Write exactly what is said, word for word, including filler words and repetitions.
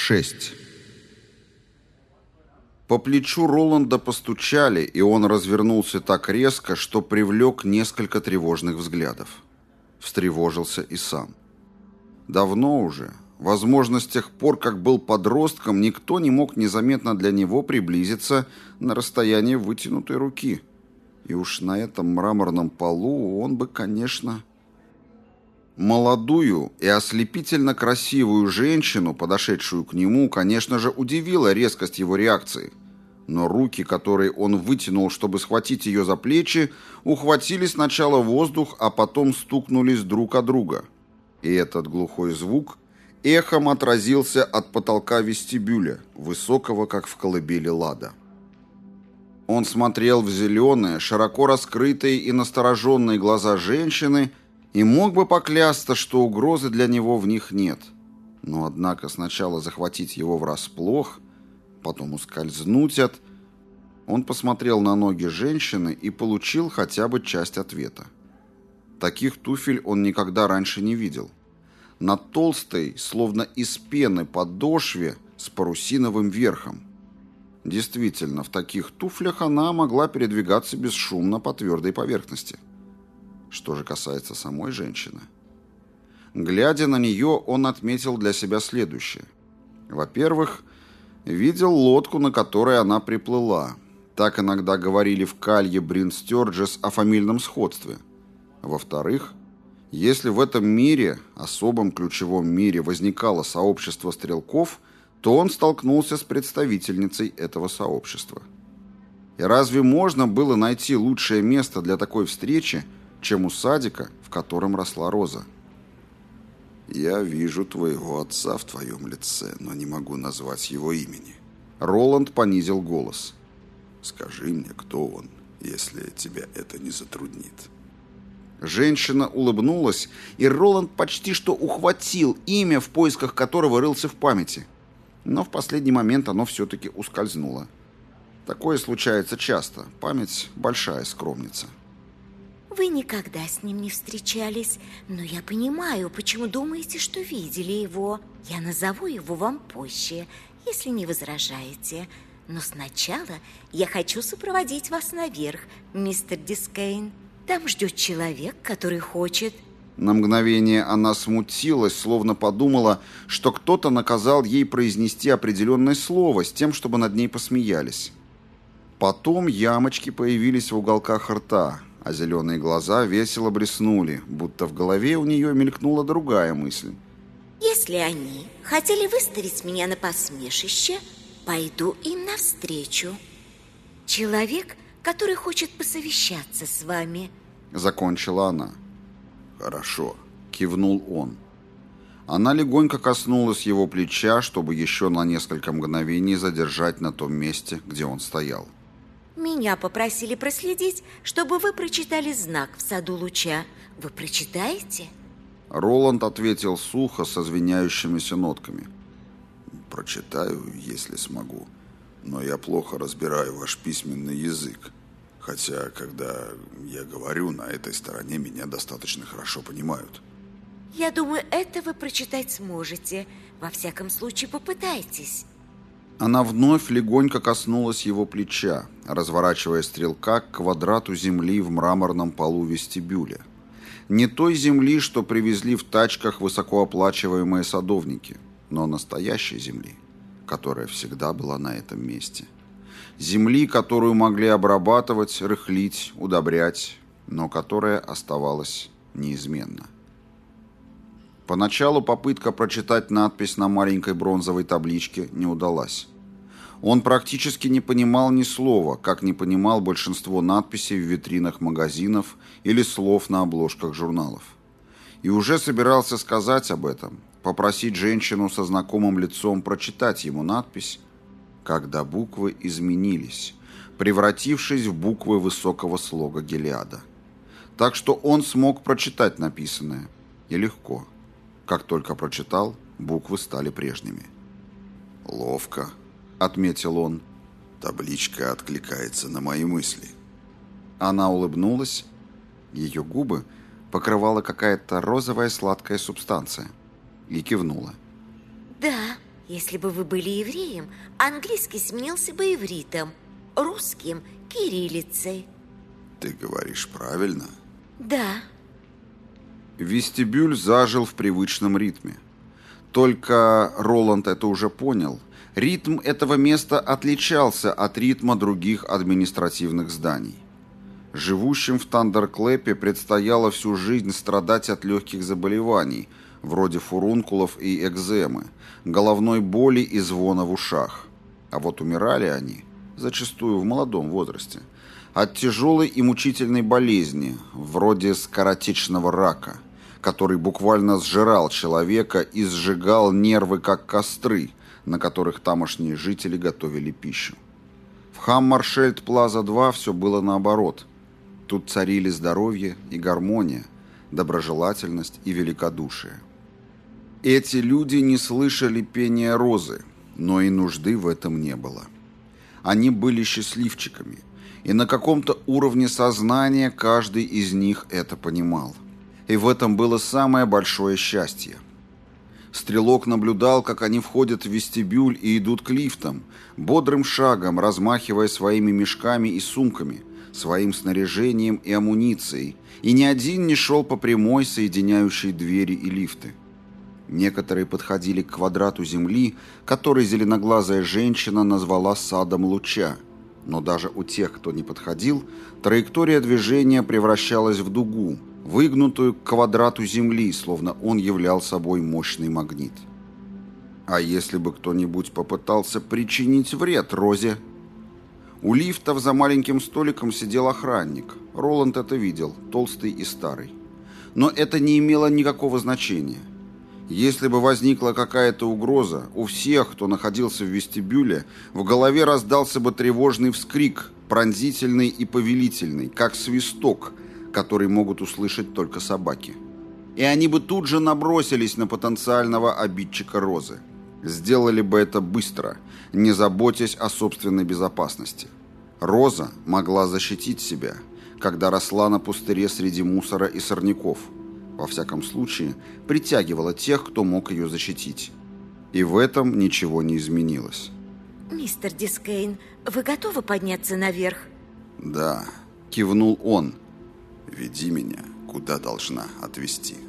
шесть. По плечу Роланда постучали, и он развернулся так резко, что привлек несколько тревожных взглядов. Встревожился и сам. Давно уже, возможно, с тех пор, как был подростком, никто не мог незаметно для него приблизиться на расстояние вытянутой руки. И уж на этом мраморном полу он бы, конечно... Молодую и ослепительно красивую женщину, подошедшую к нему, конечно же, удивила резкость его реакции. Но руки, которые он вытянул, чтобы схватить ее за плечи, ухватили сначала воздух, а потом стукнулись друг о друга. И этот глухой звук эхом отразился от потолка вестибюля, высокого, как в колыбели Лада. Он смотрел в зеленые, широко раскрытые и настороженные глаза женщины и мог бы поклясться, что угрозы для него в них нет. Но, однако, сначала захватить его врасплох, потом ускользнуть от... Он посмотрел на ноги женщины и получил хотя бы часть ответа. Таких туфель он никогда раньше не видел. На толстой, словно из пены подошве, с парусиновым верхом. Действительно, в таких туфлях она могла передвигаться бесшумно по твердой поверхности. Что же касается самой женщины. Глядя на нее, он отметил для себя следующее. Во-первых, видел лодку, на которой она приплыла. Так иногда говорили в Калье Брин Стёрджес о фамильном сходстве. Во-вторых, если в этом мире, особом ключевом мире, возникало сообщество стрелков, то он столкнулся с представительницей этого сообщества. И разве можно было найти лучшее место для такой встречи, чем у садика, в котором росла роза? «Я вижу твоего отца в твоем лице, но не могу назвать его имени». Роланд понизил голос. «Скажи мне, кто он, если тебя это не затруднит». Женщина улыбнулась, и Роланд почти что ухватил имя, в поисках которого рылся в памяти. Но в последний момент оно все-таки ускользнуло. Такое случается часто. Память – большая скромница. Вы никогда с ним не встречались, но я понимаю, почему думаете, что видели его. Я назову его вам позже, если не возражаете. Но сначала я хочу сопроводить вас наверх, мистер Дискейн. Там ждет человек, который хочет... На мгновение она смутилась, словно подумала, что кто-то наказал ей произнести определенное слово с тем, чтобы над ней посмеялись. Потом ямочки появились в уголках рта, а зеленые глаза весело блеснули, будто в голове у нее мелькнула другая мысль. Если они хотели выставить меня на посмешище, пойду им навстречу. Человек, который хочет посовещаться с вами. Закончила она. «Хорошо», — кивнул он. Она легонько коснулась его плеча, чтобы еще на несколько мгновений задержать на том месте, где он стоял. Меня попросили проследить, чтобы вы прочитали знак в саду луча. Вы прочитаете? Роланд ответил сухо, со звеняющимися нотками. «Прочитаю, если смогу, но я плохо разбираю ваш письменный язык. Хотя, когда я говорю, на этой стороне меня достаточно хорошо понимают». Я думаю, это вы прочитать сможете. Во всяком случае, попытайтесь. Она вновь легонько коснулась его плеча, разворачивая стрелка к квадрату земли в мраморном полу вестибюля. Не той земли, что привезли в тачках высокооплачиваемые садовники, но настоящей земли, которая всегда была на этом месте. Земли, которую могли обрабатывать, рыхлить, удобрять, но которая оставалась неизменна. Поначалу попытка прочитать надпись на маленькой бронзовой табличке не удалась. Он практически не понимал ни слова, как не понимал большинство надписей в витринах магазинов или слов на обложках журналов. И уже собирался сказать об этом, попросить женщину со знакомым лицом прочитать ему надпись, когда буквы изменились, превратившись в буквы высокого слога Гелиада. Так что он смог прочитать написанное, и легко. Как только прочитал, буквы стали прежними. «Ловко», — отметил он. «Табличка откликается на мои мысли». Она улыбнулась. Ее губы покрывала какая-то розовая сладкая субстанция. И кивнула. «Да, Если бы вы были евреем, английский сменился бы ивритом, русским – кириллицей. Ты говоришь правильно? Да. Вестибюль зажил в привычном ритме. Только Роланд это уже понял. Ритм этого места отличался от ритма других административных зданий. Живущим в Тандерклэпе предстояло всю жизнь страдать от легких заболеваний, вроде фурункулов и экземы, головной боли и звона в ушах. А вот умирали они, зачастую в молодом возрасте, от тяжелой и мучительной болезни, вроде скоротечного рака, который буквально сжирал человека и сжигал нервы, как костры, на которых тамошние жители готовили пищу. В Хаммаршельд-Плаза-два все было наоборот. Тут царили здоровье и гармония, доброжелательность и великодушие. Эти люди не слышали пения розы, но и нужды в этом не было. Они были счастливчиками, и на каком-то уровне сознания каждый из них это понимал. И в этом было самое большое счастье. Стрелок наблюдал, как они входят в вестибюль и идут к лифтам, бодрым шагом размахивая своими мешками и сумками, своим снаряжением и амуницией, и ни один не шел по прямой, соединяющей двери и лифты. Некоторые подходили к квадрату земли, который зеленоглазая женщина назвала садом луча, но даже у тех, кто не подходил, траектория движения превращалась в дугу, выгнутую к квадрату земли, словно он являл собой мощный магнит. А если бы кто-нибудь попытался причинить вред Розе? У лифтов за маленьким столиком сидел охранник. Роланд это видел, толстый и старый. Но это не имело никакого значения. Если бы возникла какая-то угроза, у всех, кто находился в вестибюле, в голове раздался бы тревожный вскрик, пронзительный и повелительный, как свисток, который могут услышать только собаки. И они бы тут же набросились на потенциального обидчика Розы. Сделали бы это быстро, не заботясь о собственной безопасности. Роза могла защитить себя, когда росла на пустыре среди мусора и сорняков. Во всяком случае, притягивала тех, кто мог ее защитить. И в этом ничего не изменилось. Мистер Дискейн, вы готовы подняться наверх? Да, кивнул он. Веди меня, куда должна отвезти.